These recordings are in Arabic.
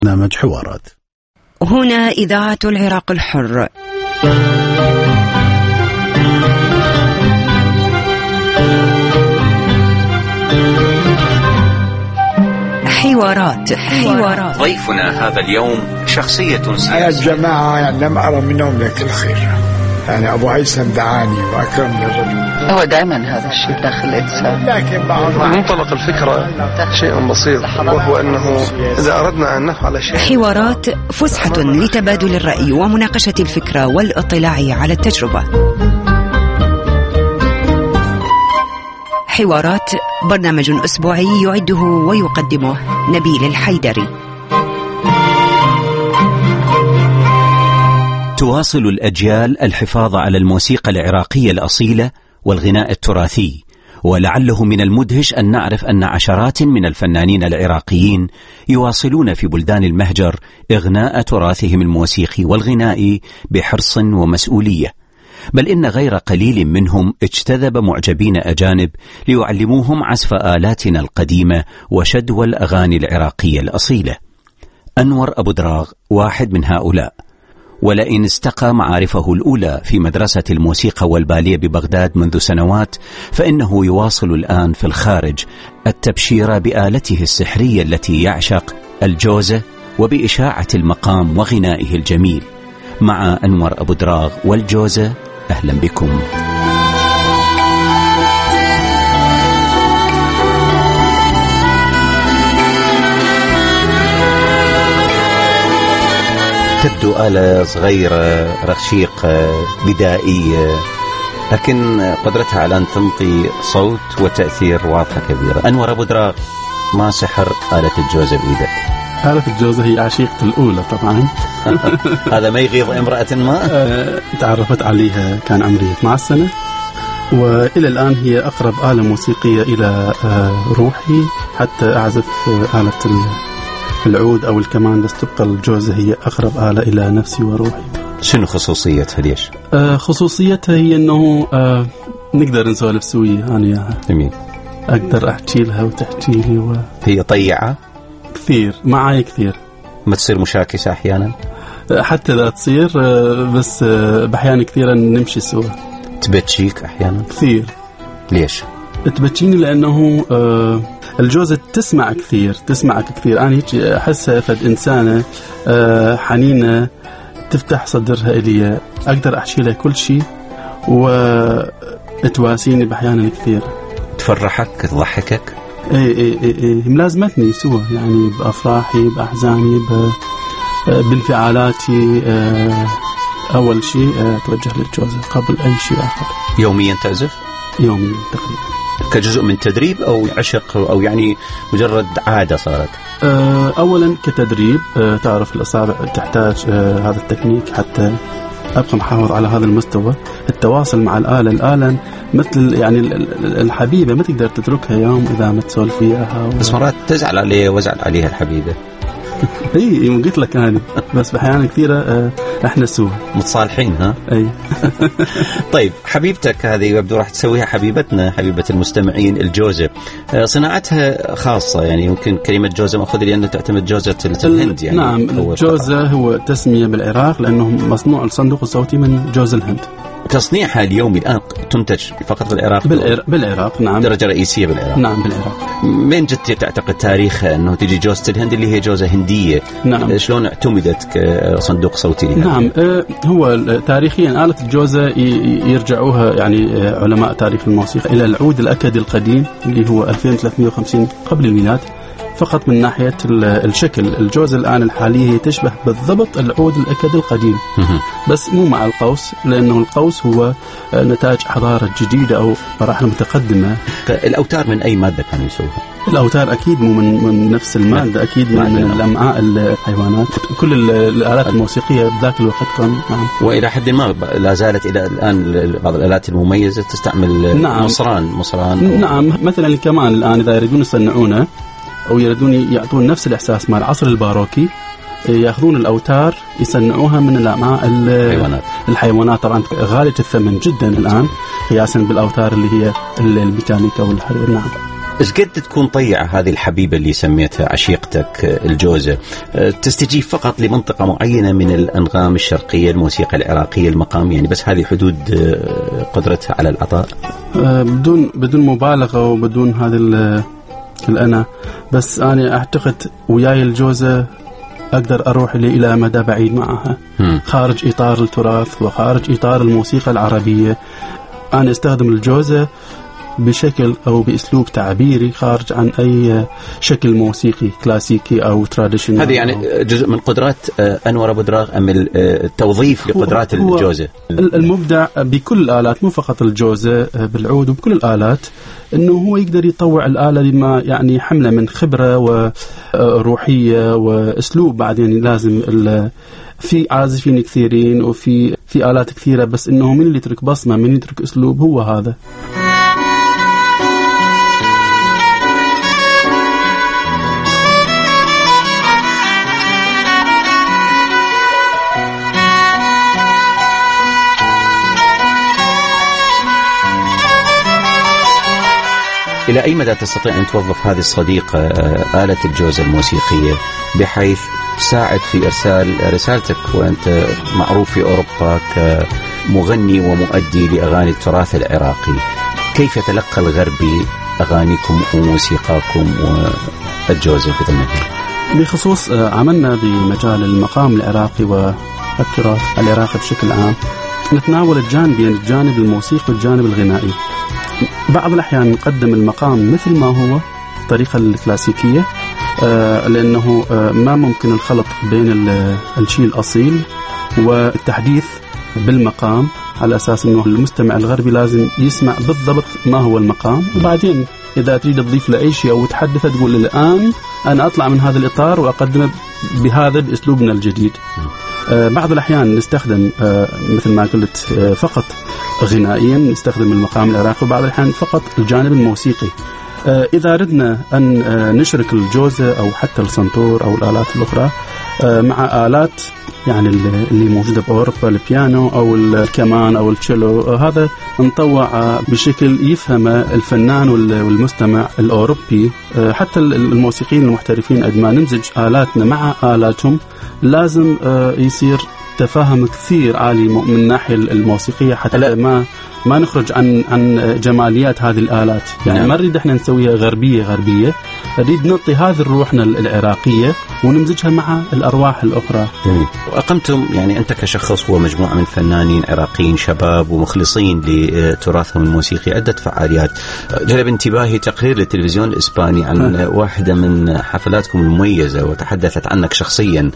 برنامج حوارات. هنا إذاعة العراق الحر. حوارات. ضيفنا هذا اليوم شخصية سياسية. أنا الجماعة يعني لم أرى منهم ذاك الخير، يعني أبو هيثم دعاني وأكرمني الرجل. هو دائما هذا الشيء داخل الإنسان، لكن بعض منطلق الفكرة شيء بسيط، وهو أنه إذا أردنا أن نفعل شيء. حوارات فسحة لتبادل الرأي ومناقشة الفكرة والاطلاع على التجربة. حوارات برنامج أسبوعي يعده ويقدمه نبيل الحيدري. تواصل الأجيال الحفاظ على الموسيقى العراقية الأصيلة والغناء التراثي، ولعله من المدهش أن نعرف أن عشرات من الفنانين العراقيين يواصلون في بلدان المهجر إغناء تراثهم الموسيقي والغنائي بحرص ومسؤولية، بل إن غير قليل منهم اجتذب معجبين أجانب ليعلموهم عزف آلاتنا القديمة وشدوى الأغاني العراقية الأصيلة. أنور أبو دراغ واحد من هؤلاء، ولئن استقى معارفه الأولى في مدرسة الموسيقى والباليه ببغداد منذ سنوات، فإنه يواصل الآن في الخارج التبشير بآلته السحرية التي يعشق، الجوزة، وبإشاعة المقام وغنائه الجميل. مع أنور أبو دراغ والجوزة، أهلا بكم. تبدو آلة صغيرة رشيقة بدائية، لكن قدرتها على أن تنطي صوت وتأثير واضحة كبيرة. أنور أبو دراغ، ما سحر آلة الجوزة بإيدك؟ آلة الجوزة هي عشيقتي الأولى طبعا. هذا ما يغيظ امرأة ما؟ تعرفت عليها كان عمري 12 سنة، وإلى الآن هي أقرب آلة موسيقية إلى روحي، حتى أعزف آلة العود أو الكمان، بس تبقى الجوزة هي أقرب آلة إلى نفسي وروحي. شنو خصوصيتها ليش؟ خصوصيتها هي أنه نقدر نسولف سوية أنا وياها. جميل. أقدر أحكي لها وتحكي لي هي طيعة؟ كثير معاي كثير. ما تصير مشاكسة أحيانا؟ حتى لا تصير، بس بأحيان كثيرا نمشي سوا. تبتشيك أحيانا؟ كثير. ليش؟ تبتشيني لأنه الجوزة تسمعك كثير. أنا هيك أحسها فد إنسانة حنينة تفتح صدرها إلي، أقدر أحكي لها كل شيء وتواسيني بأحيانا كثير. تفرحك، تضحكك؟ إيه ملازمتني سوا، يعني بأفراحي بأحزاني بانفعالاتي. أول شيء توجه للجوزة قبل أي شيء آخر. يوميا تعزف؟ يوميا تقريبا. كجزء من تدريب أو عشق أو يعني مجرد عادة صارت؟ أولا كتدريب، تعرف الأصابع تحتاج هذا التكنيك حتى أبقى محافظ على هذا المستوى. التواصل مع الآلة مثل يعني الحبيبة، ما تقدر تتركها يوم إذا ما تسولف فيها. بس مرات تزعل عليه وزعل عليها الحبيبة. اي قلت لك أنا، بس بأحيان كثيرة احنا سوا متصالحين. ها اي. طيب، حبيبتك هذه يبدو راح تسويها حبيبتنا، حبيبة المستمعين، الجوزة. صناعتها خاصة، يعني يمكن كلمة جوزة مأخوذة لأنها تعتمد جوزة الهند يعني. نعم، الجوزة هو تسمية بالعراق لأنه مصنوع الصندوق الصوتي من جوز الهند. تصنيعها اليومي الآن تنتج فقط بالعراق؟ بالعراق نعم. درجة رئيسية بالعراق؟ نعم بالعراق. من جد تعتقد تاريخها أنه تجي جوزة الهند اللي هي جوزة هندية؟ نعم. شلون اعتمدت كصندوق صوتي لها؟ نعم، هو تاريخيا آلة الجوزة يرجعوها يعني علماء تاريخ الموسيقى إلى العود الأكدي القديم اللي هو 2350 قبل الميلاد. فقط من ناحية الشكل، الجوزة الآن الحالية تشبه بالضبط العود الأكد القديم، بس مو مع القوس، لأنه القوس هو نتاج حضارة جديدة أو مراحل متقدمة. الأوتار من أي مادة كانوا يسووها؟ الأوتار أكيد مو من نفس المادة، أكيد من الأمعاء الحيوانات. كل الآلات الموسيقية بذاك الوقت كان نعم. وإلى حد ما لا زالت إلى الآن بعض الآلات المميزة تستعمل نعم. مصران. نعم، مثلا الكمان الآن إذا يريدون يصنعونه أو يريدون يعطون نفس الإحساس مع العصر الباروكي، يأخذون الأوتار يصنعوها من الأمعاء الحيوانات. طبعا غالية الثمن جدا الآن قياسا بالأوتار اللي هي الميكانيكا والحرير. نعم. إيش قد تكون طيعة هذه الحبيبة اللي سميتها عشيقتك الجوزة، تستجيب فقط لمنطقة معينة من الأنغام الشرقية، الموسيقى العراقية، المقام، يعني بس هذه حدود قدرتها على العطاء؟ بدون مبالغة وبدون هذا الأنا، بس أنا أعتقد وياي الجوزة أقدر أروح إلى مدى بعيد معها، خارج إطار التراث وخارج إطار الموسيقى العربية. أنا أستخدم الجوزة بشكل أو بأسلوب تعبيري خارج عن أي شكل موسيقي كلاسيكي أو تراديشنال. هذه يعني جزء من قدرات أنور أبو دراغ أم التوظيف لقدرات الجوزة؟ المبدع بكل الآلات، مو فقط الجوزة، بالعود وبكل الآلات، أنه هو يقدر يطوع الآلة بما يعني حملة من خبرة وروحية وأسلوب. بعدين لازم في عازفين كثيرين وفي آلات كثيرة، بس إنه من اللي يترك بصمة، من يترك أسلوب، هو هذا. إلى أي مدى تستطيع أن توظف هذه الصديقة آلة الجوزة الموسيقية بحيث تساعد في إرسال رسالتك، وأنت معروف في أوروبا كمغني ومؤدي لأغاني التراث العراقي؟ كيف يتلقى الغربي أغانيكم وموسيقاكم والجوزة في ذلك؟ بخصوص عملنا بمجال المقام العراقي والتراث العراقي بشكل عام، نتناول الجانب الموسيقي والجانب الغنائي. بعض الأحيان نقدم المقام مثل ما هو الطريقة الكلاسيكية، لأنه ما ممكن الخلط بين الشيء الأصيل والتحديث بالمقام، على أساس أنه المستمع الغربي لازم يسمع بالضبط ما هو المقام، وبعدين إذا تريد تضيف له أي شيء أو تحدث تقول الآن أنا أطلع من هذا الإطار وأقدمه بهذا بأسلوبنا الجديد. بعض الأحيان نستخدم مثل ما قلت فقط غنائيا، نستخدم المقام العراقي، وبعض الأحيان فقط الجانب الموسيقي. إذا أردنا أن نشرك الجوزة أو حتى السنتور أو الآلات الأخرى مع آلات يعني اللي موجودة بأوروبا، البيانو أو الكمان أو التشيلو، هذا نطوع بشكل يفهم الفنان والمستمع الأوروبي. حتى الموسيقيين المحترفين عندما نمزج آلاتنا مع آلاتهم لازم يصير تفاهم كثير عالي من الناحية الموسيقية، حتى ما نخرج عن جماليات هذه الآلات. يعني ما نريد احنا نسويها غربية، نريد نعطي هذه الروحنا العراقية ونمزجها مع الأرواح الأخرى. وأقمتم يعني أنت كشخص ومجموعة من فنانين عراقيين شباب ومخلصين لتراثهم الموسيقي عدة فعاليات. جلب انتباهي تقرير للتلفزيون الإسباني عن واحدة من حفلاتكم المميزة وتحدثت عنك شخصيا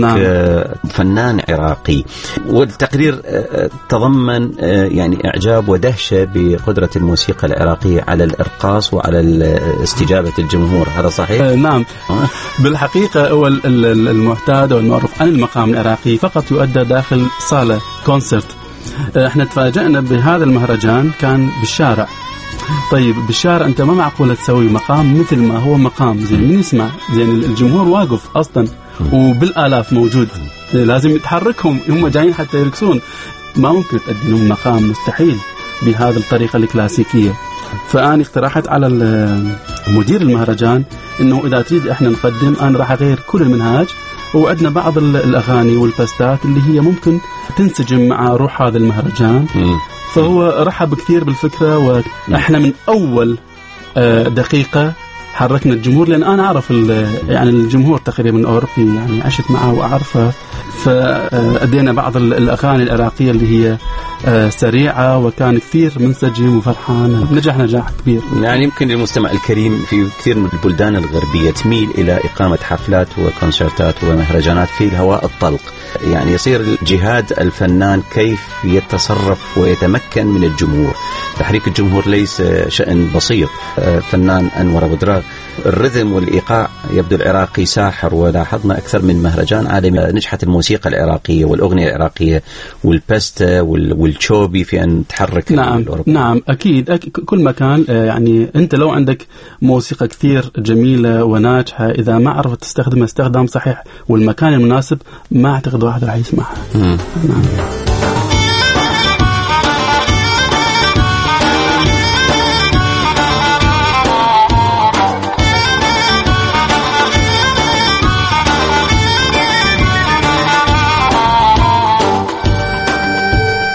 كفنان عراقي، والتقرير تضمن يعني إعجاب ودهشة بقدرة الموسيقى العراقية على الإرقاص وعلى استجابة الجمهور. هذا صحيح؟ نعم. بالحقيقة هو المعتاد والمعروف عن المقام العراقي فقط يؤدى داخل صالة كونسرت. احنا تفاجأنا بهذا المهرجان كان بالشارع. طيب بالشارع انت ما معقولة تسوي مقام مثل ما هو مقام زين من يسمع، زين الجمهور واقف اصلا وبالآلاف موجود، لازم يتحركهم، هم جايين حتى يرقصون، ما ممكن تقدم لهم مقام، مستحيل بهذه الطريقة الكلاسيكية. فأنا اقترحت على مدير المهرجان انه اذا تريد احنا نقدم، انا راح اغير كل المنهاج، وعندنا بعض الاغاني والباستات اللي هي ممكن تنسجم مع روح هذا المهرجان. فهو رحب كثير بالفكرة، واحنا من اول دقيقة حركنا الجمهور، لأن أنا أعرف يعني الجمهور تقريبا الأوروبي، يعني عشت معه وأعرفه. فأدينا بعض الأغاني العراقية اللي هي سريعة، وكان كثير منسجم وفرحان، نجح نجاح كبير. يعني يمكن للمستمع الكريم في كثير من البلدان الغربية تميل إلى إقامة حفلات وكونسرتات ومهرجانات في الهواء الطلق، يعني يصير جهاد الفنان كيف يتصرف ويتمكن من الجمهور. تحريك الجمهور ليس شأن بسيط. فنان أنور أبو دراغ، الرذم والإيقاع يبدو العراقي ساحر، ولاحظنا أكثر من مهرجان عالمي نجحت الموسيقى العراقية والأغنية العراقية والباستا والشوبي في أن تحرك. نعم أكيد كل مكان. يعني أنت لو عندك موسيقى كثير جميلة وناجحة، إذا ما عرفت تستخدمها استخدام صحيح والمكان المناسب، ما أعتقد واحد راح يسمعها. نعم.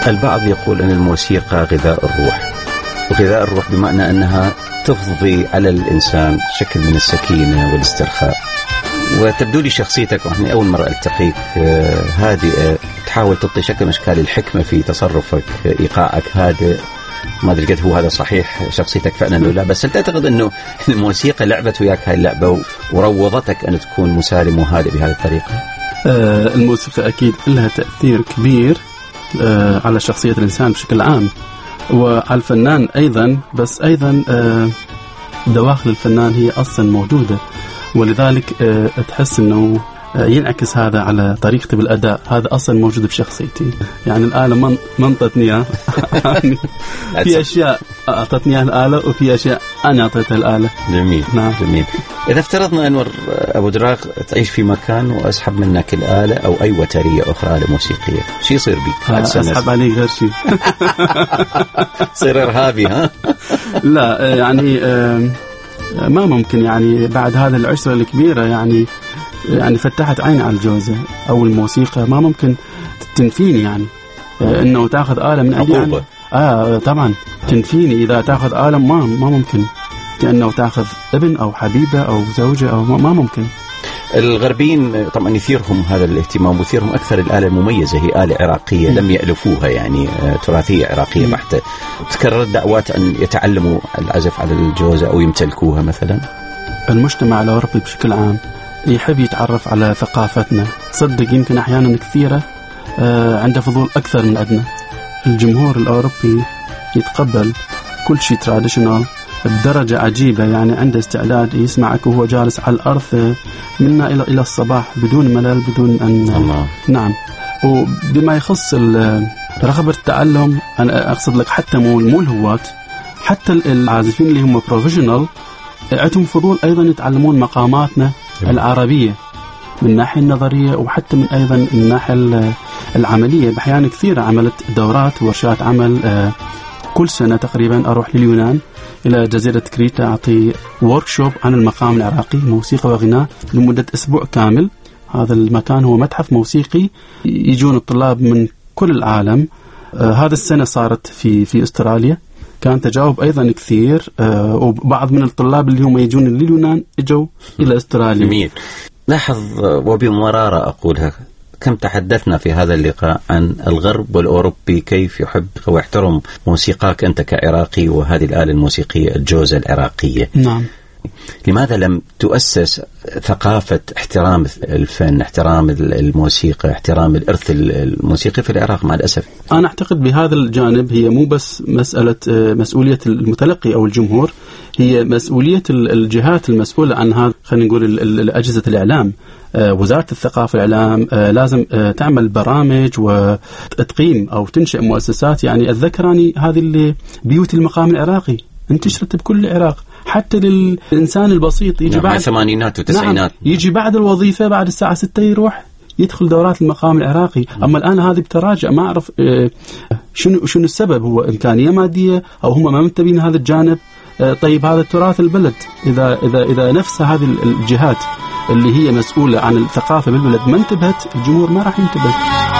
البعض يقول أن الموسيقى غذاء الروح، وغذاء الروح بمعنى أنها تفضي على الإنسان شكل من السكينة والاسترخاء. وتبدو لي شخصيتك، وإحنا أول مرة ألتقيك، هادئة، تحاول تعطي شكل من أشكال الحكمة في تصرفك، إيقاعك هادئ. ما أدري قد هو هذا صحيح شخصيتك فعلا ولا لا، بس هل تعتقد أنه الموسيقى لعبت وياك هاي اللعبة وروضتك أن تكون مسالم وهادئ بهذه الطريقة؟ الموسيقى أكيد لها تأثير كبير على شخصية الإنسان بشكل عام، وعلى الفنان أيضا، بس أيضا دواخل الفنان هي أصلا موجودة، ولذلك تحس أنه ينعكس هذا على طريقتي بالأداء. هذا أصلا موجود بشخصيتي، يعني الآلة منطتني في أشياء أعطتني الآلة، وفي أشياء أنا أعطيتها الآلة. جميل. نعم. جميل. إذا افترضنا أنور أبو دراغ تعيش في مكان وأسحب منك الآلة أو أي وترية أخرى آلة موسيقية، شو يصير بي؟ أسحب عليه غير شيء. صير إرهابي ها؟ لا يعني ما ممكن، يعني بعد هذه العشرة الكبيرة يعني فتحت عيني على الجوزة أو الموسيقى، ما ممكن تنفيني يعني إنه تأخذ آلة من عندي يعني. طبعا تنفيني إذا تأخذ آلة، ما ممكن، لأنه تأخذ ابن أو حبيبة أو زوجة أو ما ممكن. الغربيين طبعا يثيرهم هذا الاهتمام، ويثيرهم أكثر الآلة المميزة، هي آلة عراقية لم يألفوها، يعني تراثية عراقية بحتة. تكرر دعوات أن يتعلموا العزف على الجوزة أو يمتلكوها مثلا. المجتمع الأوروبي بشكل عام يحب يتعرف على ثقافتنا، صدق يمكن أحيانا كثيرة عنده فضول أكثر من عندنا. الجمهور الأوروبي يتقبل كل شيء تراديشنال بدرجة عجيبة، يعني عنده استعداد يسمعك وهو جالس على الأرض منا إلى الصباح بدون ملل، بدون أن الله. نعم. وبما يخص رغبة التعلم، أنا أقصد لك حتى مو الهواة، حتى العازفين اللي هم بروفيشنال عندهم فضول أيضا يتعلمون مقاماتنا العربية من الناحية النظرية، وحتى من أيضا من الناحية العملية. بأحيان كثيرة عملت دورات ورشات عمل كل سنة تقريبا. أروح لليونان إلى جزيرة كريتا، أعطي ووركشوب عن المقام العراقي، موسيقى وغناء، لمدة أسبوع كامل. هذا المكان هو متحف موسيقي، يجون الطلاب من كل العالم. هذا السنة صارت في أستراليا، كان تجاوب أيضا كثير، وبعض من الطلاب اللي هم يجون لليونان اجوا إلى أستراليا. جميل. لاحظ وبمرارة أقولها، كم تحدثنا في هذا اللقاء عن الغرب والأوروبي كيف يحب ويحترم موسيقاك أنت كعراقي وهذه الآلة الموسيقية الجوزة العراقية. نعم. لماذا لم تؤسس ثقافة احترام الفن، احترام الموسيقى، احترام الإرث الموسيقي في العراق؟ مع الأسف أنا أعتقد بهذا الجانب هي مو بس مسؤولية المتلقي أو الجمهور، هي مسؤولية الجهات المسؤولة عن هذا، خلينا نقول أجهزة الإعلام. وزارة الثقافة والإعلام لازم تعمل برامج وتقيم أو تنشئ مؤسسات. يعني أتذكرني هذه اللي بيوت المقام العراقي انتشرت بكل العراق، حتى للإنسان البسيط يجي بعد الثمانينات والتسعينات. نعم، يجي بعد الوظيفة بعد الساعة 6 يروح يدخل دورات المقام العراقي. أما الآن هذه بتراجع، ما أعرف شنو السبب، هو إمكانية مادية أو هم ما منتبهين هذا الجانب. طيب هذا تراث البلد، إذا نفس هذه الجهات اللي هي مسؤولة عن الثقافة بالبلد ما انتبهت، الجمهور ما راح ينتبه.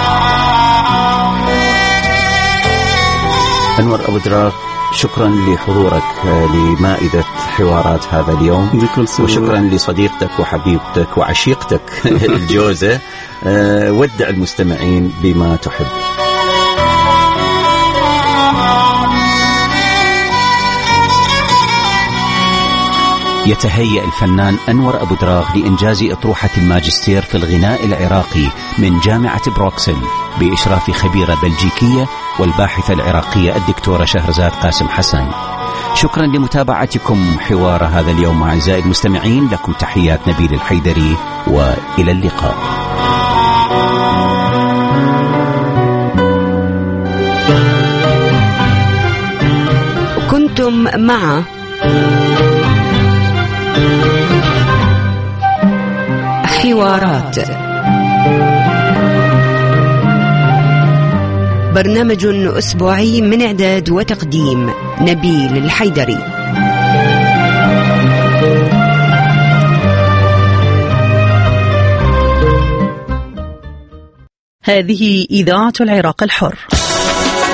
أنور أبو دراغ، شكرا لحضورك لمائدة حوارات هذا اليوم، وشكرا لصديقتك وحبيبتك وعشيقتك الجوزة. ودع المستمعين بما تحب. يتهيأ الفنان أنور أبو دراغ لإنجاز أطروحة الماجستير في الغناء العراقي من جامعة بروكسل بإشراف خبيرة بلجيكية والباحثة العراقية الدكتورة شهرزاد قاسم حسن. شكرا لمتابعتكم حوار هذا اليوم أعزائي المستمعين. لكم تحيات نبيل الحيدري، وإلى اللقاء. كنتم مع حوارات، برنامج أسبوعي من إعداد وتقديم نبيل الحيدري. هذه إذاعة العراق الحر.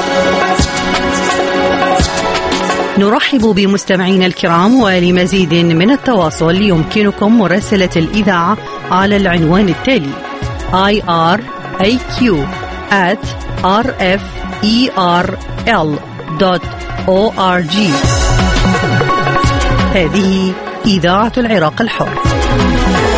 نرحب بمستمعينا الكرام، ولمزيد من التواصل يمكنكم مراسلة الإذاعة على العنوان التالي: iraq@rferl.org. هذه إذاعة العراق الحر.